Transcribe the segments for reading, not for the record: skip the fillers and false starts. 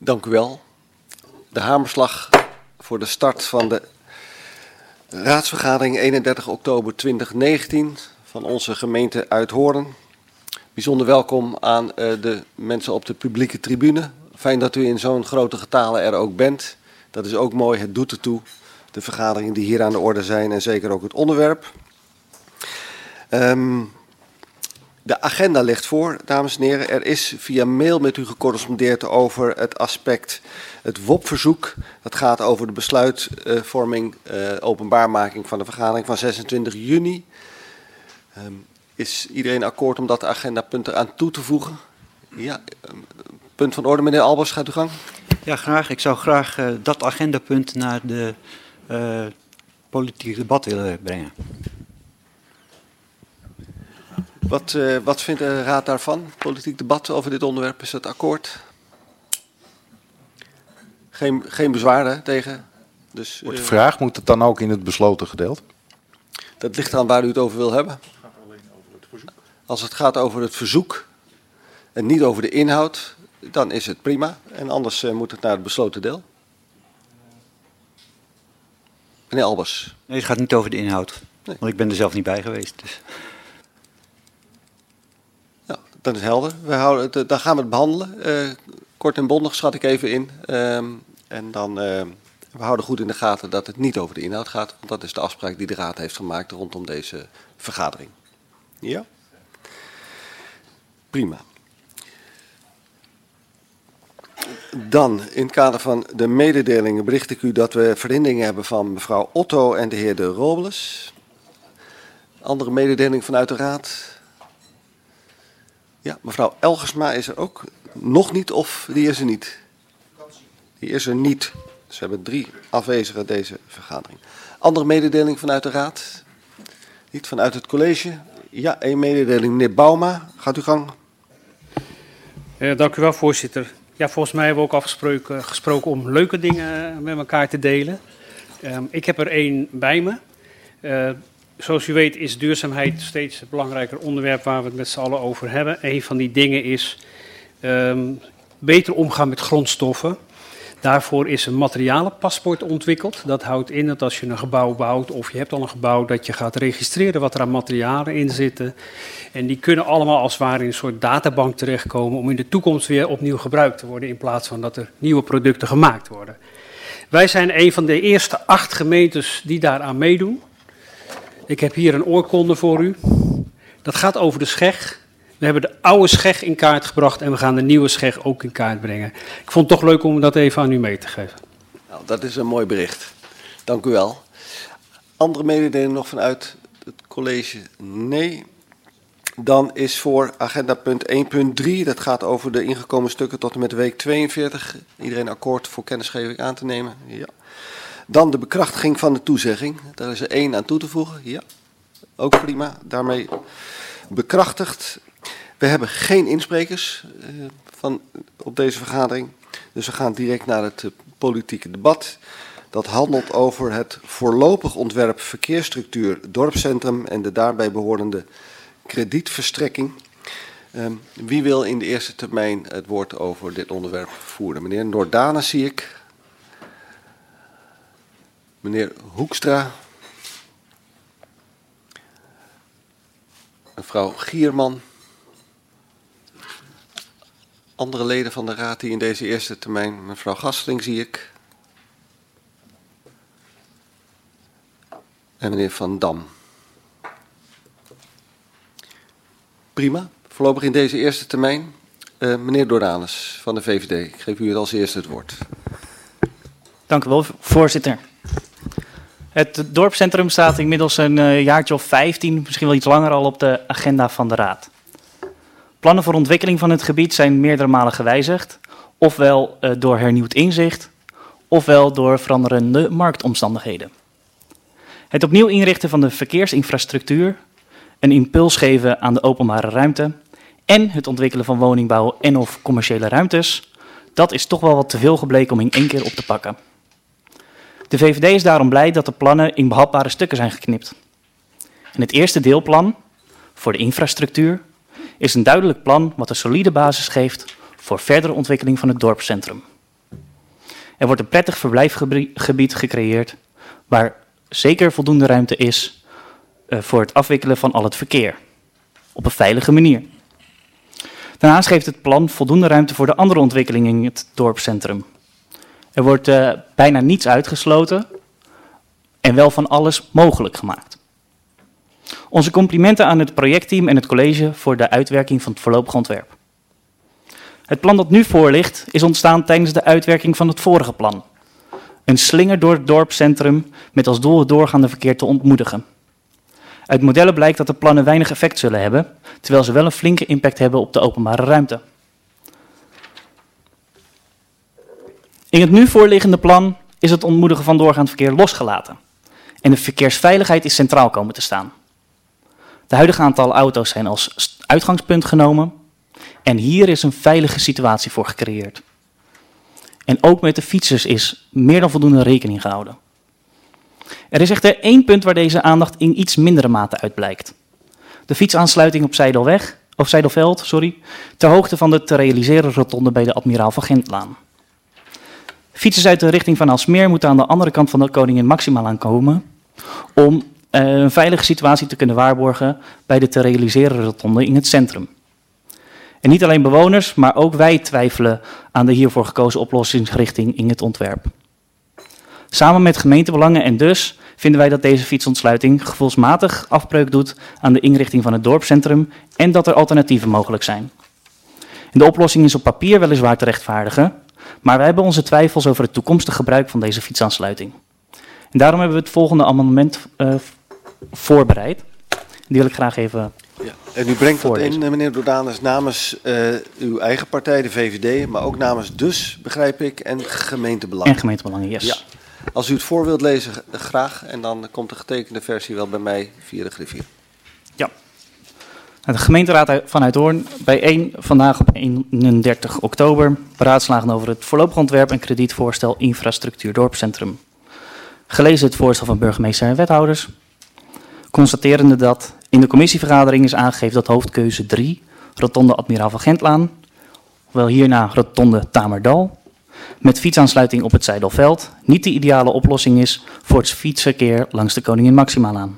Dank u wel. De hamerslag voor de start van de raadsvergadering 31 oktober 2019 van onze gemeente Uithoorn. Bijzonder welkom aan de mensen op de publieke tribune. Fijn dat u in zo'n grote getalen er ook bent. Dat is ook mooi, het doet ertoe. De vergaderingen die hier aan de orde zijn en zeker ook het onderwerp. De agenda ligt voor, dames en heren. Er is via mail met u gecorrespondeerd over het aspect, het WOP-verzoek. Dat gaat over de besluitvorming, openbaarmaking van de vergadering van 26 juni. Is iedereen akkoord om dat agendapunt eraan toe te voegen? Ja, punt van orde, meneer Albers, gaat u gang. Ja, graag. Ik zou graag dat agendapunt naar de politieke debat willen brengen. Wat vindt de raad daarvan? Politiek debat over dit onderwerp, is dat akkoord? Geen bezwaren tegen? Dus, Wordt gevraagd, moet het dan ook in het besloten gedeelte? Dat ligt eraan waar u het over wil hebben. Het gaat alleen over het verzoek. Als het gaat over het verzoek en niet over de inhoud, dan is het prima. En anders moet het naar het besloten deel. Meneer Albers. Nee, het gaat niet over de inhoud. Nee. Want ik ben er zelf niet bij geweest. Dus. Ja, dat is helder. Dan gaan we het behandelen. Kort en bondig schat ik even in. En dan, we houden goed in de gaten dat het niet over de inhoud gaat. Want dat is de afspraak die de raad heeft gemaakt rondom deze vergadering. Ja? Prima. Dan, in het kader van de mededelingen, bericht ik u dat we verhinderingen hebben van mevrouw Otto en de heer De Robles. Andere mededeling vanuit de raad? Ja, mevrouw Elgersma is er ook nog niet of die is er niet? Die is er niet. Dus we hebben 3 afwezigen deze vergadering. Andere mededeling vanuit de raad? Niet vanuit het college? Ja, 1 mededeling. Meneer Bouma, gaat u gang. Dank u wel, voorzitter. Ja, volgens mij hebben we ook afgesproken om leuke dingen met elkaar te delen. Ik heb er 1 bij me. Zoals u weet is duurzaamheid steeds een belangrijker onderwerp waar we het met z'n allen over hebben. Een van die dingen is beter omgaan met grondstoffen. Daarvoor is een materialenpaspoort ontwikkeld. Dat houdt in dat als je een gebouw bouwt of je hebt al een gebouw, dat je gaat registreren wat er aan materialen in zitten. En die kunnen allemaal als het ware in een soort databank terechtkomen om in de toekomst weer opnieuw gebruikt te worden in plaats van dat er nieuwe producten gemaakt worden. Wij zijn een van de eerste 8 gemeentes die daaraan meedoen. Ik heb hier een oorkonde voor u. Dat gaat over de Scheg. We hebben de oude Scheg in kaart gebracht en we gaan de nieuwe Scheg ook in kaart brengen. Ik vond het toch leuk om dat even aan u mee te geven. Nou, dat is een mooi bericht. Dank u wel. Andere mededelingen nog vanuit het college? Nee. Dan is voor agendapunt 1.3, dat gaat over de ingekomen stukken tot en met de week 42. Iedereen akkoord voor kennisgeving aan te nemen? Ja. Dan de bekrachtiging van de toezegging. Daar is er 1 aan toe te voegen. Ja, ook prima. Daarmee bekrachtigd. We hebben geen insprekers op deze vergadering. Dus we gaan direct naar het politieke debat. Dat handelt over het voorlopig ontwerp verkeersstructuur dorpscentrum en de daarbij behorende kredietverstrekking. Wie wil in de eerste termijn het woord over dit onderwerp voeren? Meneer Noordane zie ik. Meneer Hoekstra. Mevrouw Gierman. Andere leden van de raad die in deze eerste termijn. Mevrouw Gastling zie ik. En meneer Van Dam. Prima. Voorlopig in deze eerste termijn. Meneer Dordanus van de VVD. Ik geef u als eerste het woord. Dank u wel, voorzitter. Het dorpscentrum staat inmiddels een jaartje of 15, misschien wel iets langer al op de agenda van de raad. Plannen voor ontwikkeling van het gebied zijn meerdere malen gewijzigd, ofwel door hernieuwd inzicht, ofwel door veranderende marktomstandigheden. Het opnieuw inrichten van de verkeersinfrastructuur, een impuls geven aan de openbare ruimte en het ontwikkelen van woningbouw en of commerciële ruimtes, dat is toch wel wat te veel gebleken om in 1 keer op te pakken. De VVD is daarom blij dat de plannen in behapbare stukken zijn geknipt. En het eerste deelplan, voor de infrastructuur, is een duidelijk plan wat een solide basis geeft voor verdere ontwikkeling van het dorpscentrum. Er wordt een prettig verblijfgebied gecreëerd waar zeker voldoende ruimte is voor het afwikkelen van al het verkeer. Op een veilige manier. Daarnaast geeft het plan voldoende ruimte voor de andere ontwikkelingen in het dorpscentrum. Er wordt bijna niets uitgesloten en wel van alles mogelijk gemaakt. Onze complimenten aan het projectteam en het college voor de uitwerking van het voorlopig ontwerp. Het plan dat nu voor ligt is ontstaan tijdens de uitwerking van het vorige plan. Een slinger door het dorpscentrum met als doel het doorgaande verkeer te ontmoedigen. Uit modellen blijkt dat de plannen weinig effect zullen hebben, terwijl ze wel een flinke impact hebben op de openbare ruimte. In het nu voorliggende plan is het ontmoedigen van doorgaand verkeer losgelaten. En de verkeersveiligheid is centraal komen te staan. De huidige aantallen auto's zijn als uitgangspunt genomen. En hier is een veilige situatie voor gecreëerd. En ook met de fietsers is meer dan voldoende rekening gehouden. Er is echter één punt waar deze aandacht in iets mindere mate uitblijkt. De fietsaansluiting op Zijdelveld, ter hoogte van de te realiseren rotonde bij de Admiraal van Gentlaan. Fietsers uit de richting van Aalsmeer moeten aan de andere kant van de Koningin Maximalaan komen om een veilige situatie te kunnen waarborgen bij de te realiseren rotonde in het centrum. En niet alleen bewoners, maar ook wij twijfelen aan de hiervoor gekozen oplossingsrichting in het ontwerp. Samen met gemeentebelangen en dus vinden wij dat deze fietsontsluiting gevoelsmatig afbreuk doet aan de inrichting van het dorpscentrum en dat er alternatieven mogelijk zijn. En de oplossing is op papier weliswaar te rechtvaardigen, maar wij hebben onze twijfels over het toekomstig gebruik van deze fietsaansluiting. En daarom hebben we het volgende amendement voorbereid. Die wil ik graag even Ja. En u brengt dat voorlezen. in, meneer Dodanes, namens uw eigen partij, de VVD, maar ook namens dus, begrijp ik, en gemeentebelangen. En gemeentebelangen, yes. Ja. Als u het voor wilt lezen, graag. En dan komt de getekende versie wel bij mij via de griffier. Ja. De gemeenteraad van Uithoorn bijeen vandaag op 31 oktober beraadslagen over het voorlopig ontwerp en kredietvoorstel infrastructuur dorpscentrum. Gelezen het voorstel van burgemeester en wethouders. Constaterende dat in de commissievergadering is aangegeven dat hoofdkeuze 3, rotonde Admiraal van Gentlaan, ofwel hierna rotonde Tamerdal, met fietsaansluiting op het Zijdelveld, niet de ideale oplossing is voor het fietsverkeer langs de Koningin Maximalaan.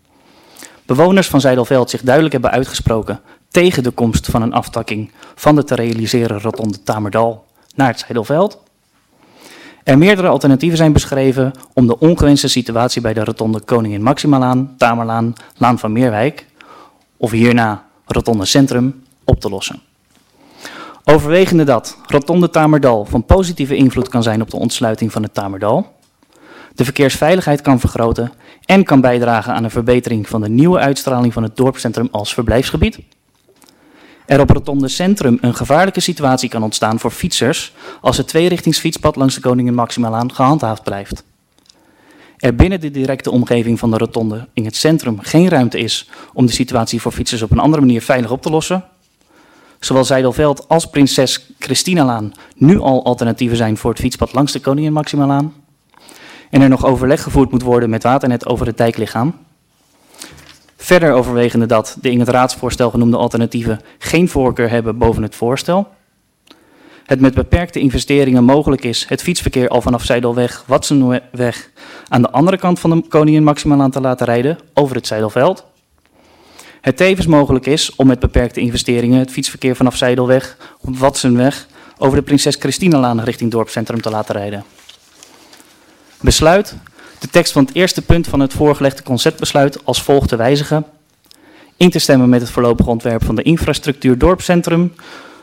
Bewoners van Zijdelveld zich duidelijk hebben uitgesproken tegen de komst van een aftakking van de te realiseren rotonde Tamerdal naar het Zijdelveld. Er meerdere alternatieven zijn beschreven om de ongewenste situatie bij de rotonde Koningin Maximalaan, Tamerlaan, Laan van Meerwijk, of hierna rotonde Centrum, op te lossen. Overwegende dat rotonde Tamerdal van positieve invloed kan zijn op de ontsluiting van het Tamerdal, de verkeersveiligheid kan vergroten en kan bijdragen aan een verbetering van de nieuwe uitstraling van het dorpscentrum als verblijfsgebied. Er op rotonde Centrum een gevaarlijke situatie kan ontstaan voor fietsers als het tweerichtingsfietspad langs de Koningin Maximalaan gehandhaafd blijft. Er binnen de directe omgeving van de rotonde in het centrum geen ruimte is om de situatie voor fietsers op een andere manier veilig op te lossen. Zowel Zijdelveld als Prinses Christinalaan nu al alternatieven zijn voor het fietspad langs de Koningin Maximalaan. En er nog overleg gevoerd moet worden met Waternet over het dijklichaam. Verder overwegende dat de in het raadsvoorstel genoemde alternatieven geen voorkeur hebben boven het voorstel. Het met beperkte investeringen mogelijk is het fietsverkeer al vanaf Zijdelweg, Watsenweg aan de andere kant van de Koningin Maximalaan te laten rijden over het Zijdelveld. Het tevens mogelijk is om met beperkte investeringen het fietsverkeer vanaf Zijdelweg op Watsenweg over de Prinses Christinalaan richting dorpscentrum te laten rijden. Besluit de tekst van het eerste punt van het voorgelegde conceptbesluit als volgt te wijzigen. In te stemmen met het voorlopige ontwerp van de infrastructuur dorpscentrum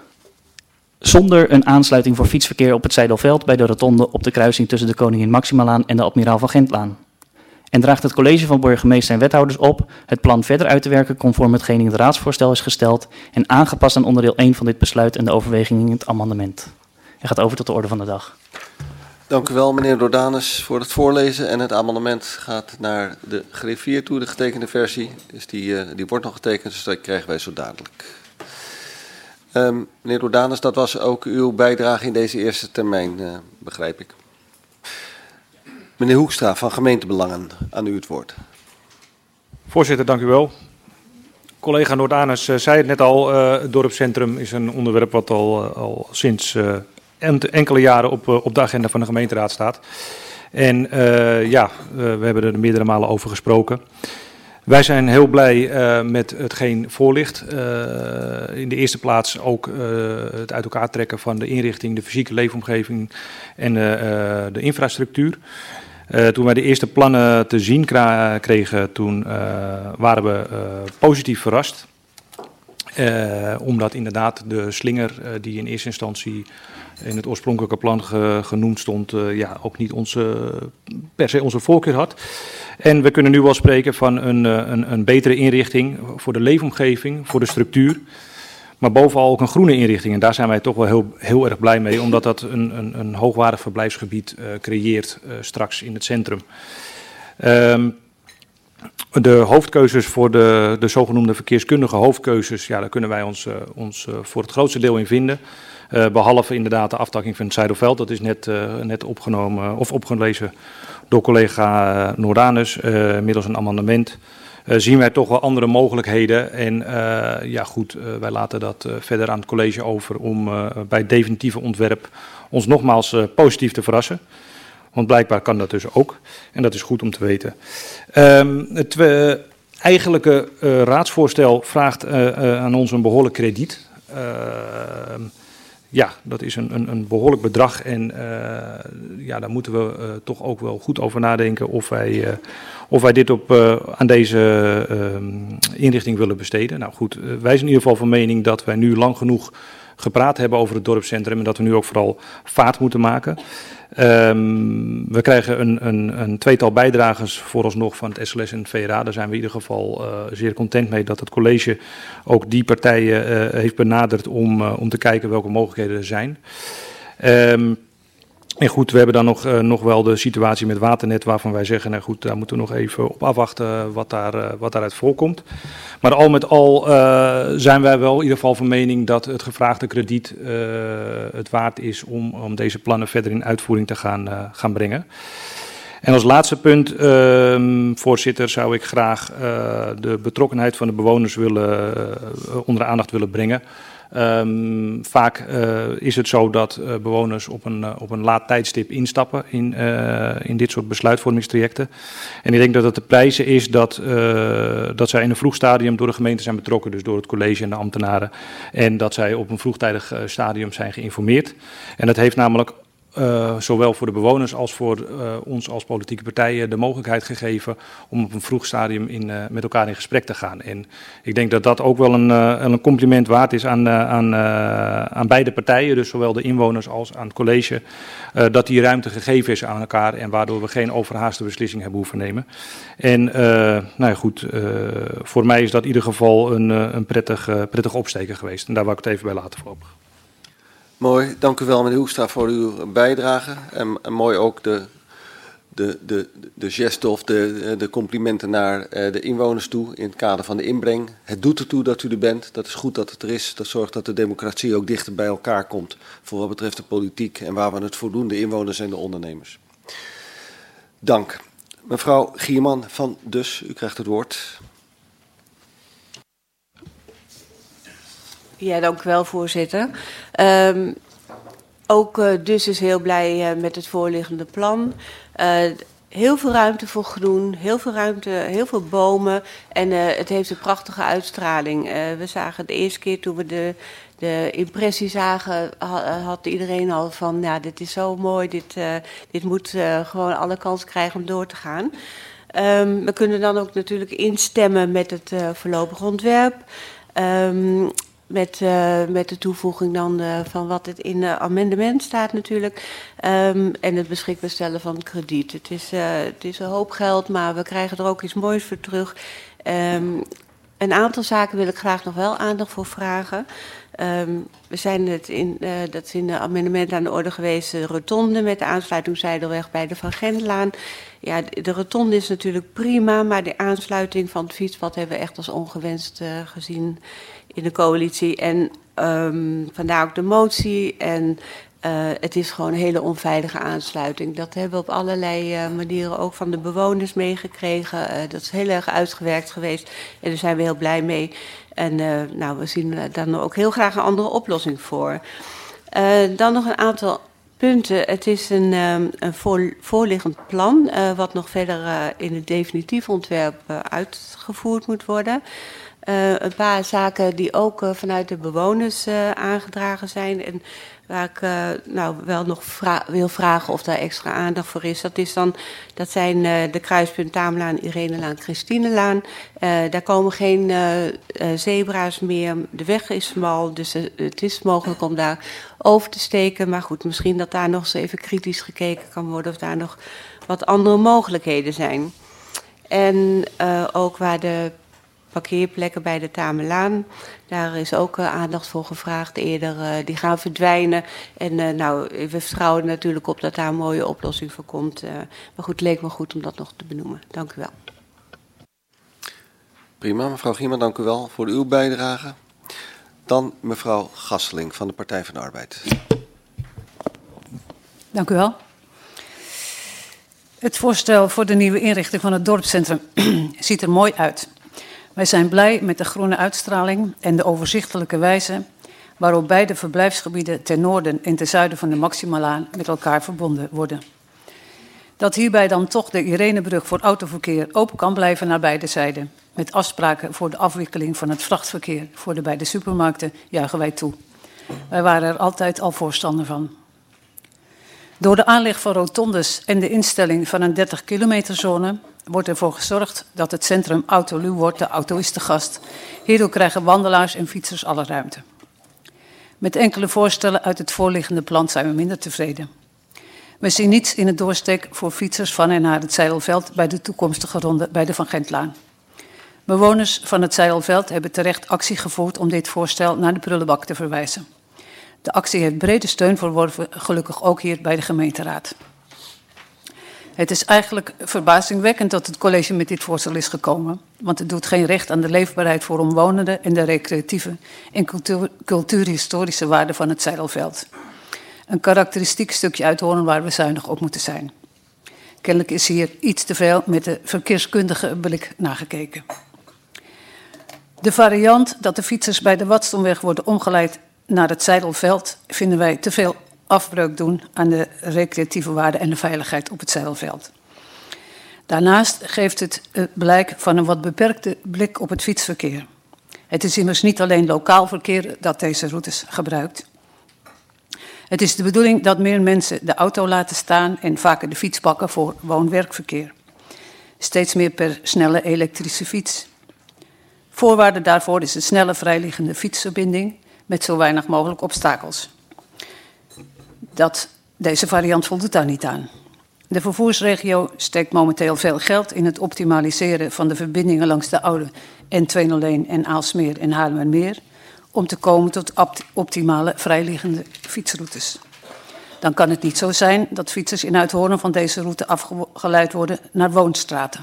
zonder een aansluiting voor fietsverkeer op het Zijdelveld bij de rotonde op de kruising tussen de Koningin Maximalaan en de Admiraal van Gentlaan. En draagt het college van burgemeester en wethouders op het plan verder uit te werken conform hetgeen in het raadsvoorstel is gesteld en aangepast aan onderdeel 1 van dit besluit en de overwegingen in het amendement. Hij gaat over tot de orde van de dag. Dank u wel, meneer Dodanes, voor het voorlezen. En het amendement gaat naar de griffier toe, de getekende versie. Dus die wordt nog getekend, dus dat krijgen wij zo dadelijk. Meneer Dodanes, dat was ook uw bijdrage in deze eerste termijn, begrijp ik. Meneer Hoekstra van Gemeentebelangen, aan u het woord. Voorzitter, dank u wel. Collega Noordanus zei het net al, het dorpscentrum is een onderwerp wat al sinds enkele jaren op de agenda van de gemeenteraad staat. En we hebben er meerdere malen over gesproken. Wij zijn heel blij met hetgeen voor ligt. In de eerste plaats ook het uit elkaar trekken van de inrichting, de fysieke leefomgeving en de infrastructuur. Toen wij de eerste plannen te zien kregen, toen waren we positief verrast. Omdat inderdaad de slinger die in eerste instantie in het oorspronkelijke plan genoemd stond, ook niet per se onze voorkeur had. En we kunnen nu wel spreken van een betere inrichting voor de leefomgeving, voor de structuur. Maar bovenal ook een groene inrichting. En daar zijn wij toch wel heel erg blij mee, omdat dat een hoogwaardig verblijfsgebied creëert straks in het centrum. De hoofdkeuzes voor de zogenoemde verkeerskundige hoofdkeuzes, daar kunnen wij ons voor het grootste deel in vinden. Behalve inderdaad de aftakking van het Zijderveld, dat is net opgenomen of opgelezen door collega Noordanus middels een amendement. Zien wij toch wel andere mogelijkheden en wij laten dat verder aan het college over om bij het definitieve ontwerp ons nogmaals positief te verrassen. Want blijkbaar kan dat dus ook en dat is goed om te weten. Het eigenlijke raadsvoorstel vraagt aan ons een behoorlijk krediet. Dat is een behoorlijk bedrag en daar moeten we toch ook wel goed over nadenken of wij dit aan deze inrichting willen besteden. Nou goed, wij zijn in ieder geval van mening dat wij nu lang genoeg gepraat hebben over het dorpscentrum en dat we nu ook vooral vaart moeten maken. We krijgen een tweetal bijdragers vooralsnog van het SLS en het VRA. Daar zijn we in ieder geval zeer content mee dat het college ook die partijen heeft benaderd om te kijken welke mogelijkheden er zijn. En goed, we hebben dan nog wel de situatie met Waternet waarvan wij zeggen, nou goed, daar moeten we nog even op afwachten wat daaruit voorkomt. Maar al met al zijn wij wel in ieder geval van mening dat het gevraagde krediet het waard is om deze plannen verder in uitvoering te gaan brengen. En als laatste punt, voorzitter, zou ik graag de betrokkenheid van de bewoners onder de aandacht willen brengen. Vaak is het zo dat bewoners op een laat tijdstip instappen in dit soort besluitvormingstrajecten. En ik denk dat het de prijzen is dat zij in een vroeg stadium door de gemeente zijn betrokken, dus door het college en de ambtenaren. En dat zij op een vroegtijdig stadium zijn geïnformeerd. En dat heeft namelijk zowel voor de bewoners als voor ons als politieke partijen de mogelijkheid gegeven om op een vroeg stadium met elkaar in gesprek te gaan. En ik denk dat dat ook wel een compliment waard is aan beide partijen, dus zowel de inwoners als aan het college, dat die ruimte gegeven is aan elkaar en waardoor we geen overhaaste beslissing hebben hoeven nemen. En voor mij is dat in ieder geval een prettig opsteken geweest. En daar wou ik het even bij laten voorlopig. Mooi, dank u wel meneer Hoekstra voor uw bijdrage. En mooi ook de geste of de complimenten naar de inwoners toe in het kader van de inbreng. Het doet ertoe dat u er bent, dat is goed dat het er is. Dat zorgt dat de democratie ook dichter bij elkaar komt voor wat betreft de politiek en waar we het voor doen, de inwoners en de ondernemers. Dank. Mevrouw Gierman van Dus, u krijgt het woord. Ja, dank u wel, voorzitter. Ook Dus is heel blij met het voorliggende plan. Heel veel ruimte voor groen, heel veel ruimte, heel veel bomen en het heeft een prachtige uitstraling. We zagen de eerste keer toen we de impressie zagen, had iedereen al van, ja, dit is zo mooi, dit moet gewoon alle kans krijgen om door te gaan. We kunnen dan ook natuurlijk instemmen met het voorlopig ontwerp. Met de toevoeging dan van wat het in het amendement staat natuurlijk. En het beschikbaar stellen van krediet. Het is een hoop geld, maar we krijgen er ook iets moois voor terug. Een aantal zaken wil ik graag nog wel aandacht voor vragen. We zijn dat is in de amendement aan de orde geweest, de rotonde met de aansluiting Zijdelweg bij de Van Gendelaan. Ja, de rotonde is natuurlijk prima, maar de aansluiting van het fietspad hebben we echt als ongewenst gezien in de coalitie. En vandaar ook de motie. En het is gewoon een hele onveilige aansluiting. Dat hebben we op allerlei manieren ook van de bewoners meegekregen. Dat is heel erg uitgewerkt geweest. En daar zijn we heel blij mee. En we zien dan ook heel graag een andere oplossing voor. Dan nog een aantal punten. Het is een voorliggend plan, wat nog verder in het definitief ontwerp uitgevoerd moet worden. Een paar zaken die ook vanuit de bewoners aangedragen zijn en waar ik wel nog wil vragen of daar extra aandacht voor is. Dat zijn de kruispunt Tamelaan, Irenelaan, Christinelaan. Daar komen geen zebra's meer. De weg is smal, dus het is mogelijk om daar over te steken. Maar goed, misschien dat daar nog eens even kritisch gekeken kan worden of daar nog wat andere mogelijkheden zijn. En ook waar de parkeerplekken bij de Tamelaan, daar is ook aandacht voor gevraagd eerder. Die gaan verdwijnen. En we vertrouwen natuurlijk op dat daar een mooie oplossing voor komt. Maar goed, het leek me goed om dat nog te benoemen. Dank u wel. Prima, mevrouw Gieman, dank u wel voor uw bijdrage. Dan mevrouw Gasseling van de Partij van de Arbeid. Dank u wel. Het voorstel voor de nieuwe inrichting van het dorpscentrum ziet er mooi uit. Wij zijn blij met de groene uitstraling en de overzichtelijke wijze waarop beide verblijfsgebieden ten noorden en ten zuiden van de Maximalaan met elkaar verbonden worden. Dat hierbij dan toch de Irenebrug voor autoverkeer open kan blijven naar beide zijden, met afspraken voor de afwikkeling van het vrachtverkeer voor de beide supermarkten, juichen wij toe. Wij waren er altijd al voorstander van. Door de aanleg van rotondes en de instelling van een 30-kilometerzone wordt ervoor gezorgd dat het centrum autoluw wordt, de auto is de gast. Hierdoor krijgen wandelaars en fietsers alle ruimte. Met enkele voorstellen uit het voorliggende plan zijn we minder tevreden. We zien niets in het doorsteek voor fietsers van en naar het Zijdelveld bij de toekomstige ronde bij de Van Gentlaan. Bewoners van het Zijdelveld hebben terecht actie gevoerd om dit voorstel naar de prullenbak te verwijzen. De actie heeft brede steun verworven, gelukkig ook hier bij de gemeenteraad. Het is eigenlijk verbazingwekkend dat het college met dit voorstel is gekomen, want het doet geen recht aan de leefbaarheid voor omwonenden en de recreatieve en cultuurhistorische waarde van het Zijdelveld. Een karakteristiek stukje Uithoorn waar we zuinig op moeten zijn. Kennelijk is hier iets te veel met de verkeerskundige blik nagekeken. De variant dat de fietsers bij de Wadstonweg worden omgeleid naar het Zijdelveld vinden wij te veel afbreuk doen aan de recreatieve waarde en de veiligheid op het Zijdelveld. Daarnaast geeft het blijk van een wat beperkte blik op het fietsverkeer. Het is immers niet alleen lokaal verkeer dat deze routes gebruikt. Het is de bedoeling dat meer mensen de auto laten staan en vaker de fiets pakken voor woon-werkverkeer. Steeds meer per snelle elektrische fiets. Voorwaarde daarvoor is een snelle vrijliggende fietsverbinding met zo weinig mogelijk obstakels. Deze variant voldoet daar niet aan. De vervoersregio steekt momenteel veel geld in het optimaliseren van de verbindingen langs de oude N201 en Aalsmeer en Haarlemmermeer om te komen tot optimale vrijliggende fietsroutes. Dan kan het niet zo zijn dat fietsers in Uithoorn van deze route afgeleid worden naar woonstraten.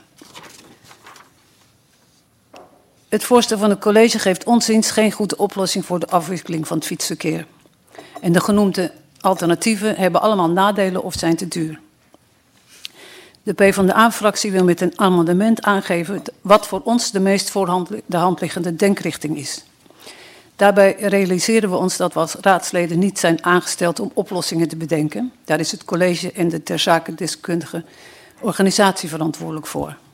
Het voorstel van het college geeft ons inziens geen goede oplossing voor de afwikkeling van het fietsverkeer. En de genoemde alternatieven hebben allemaal nadelen of zijn te duur. De PvdA-fractie wil met een amendement aangeven wat voor ons de meest voor de hand liggende denkrichting is. Daarbij realiseren we ons dat we als raadsleden niet zijn aangesteld om oplossingen te bedenken. Daar is het college en de ter zake deskundige organisatie verantwoordelijk voor.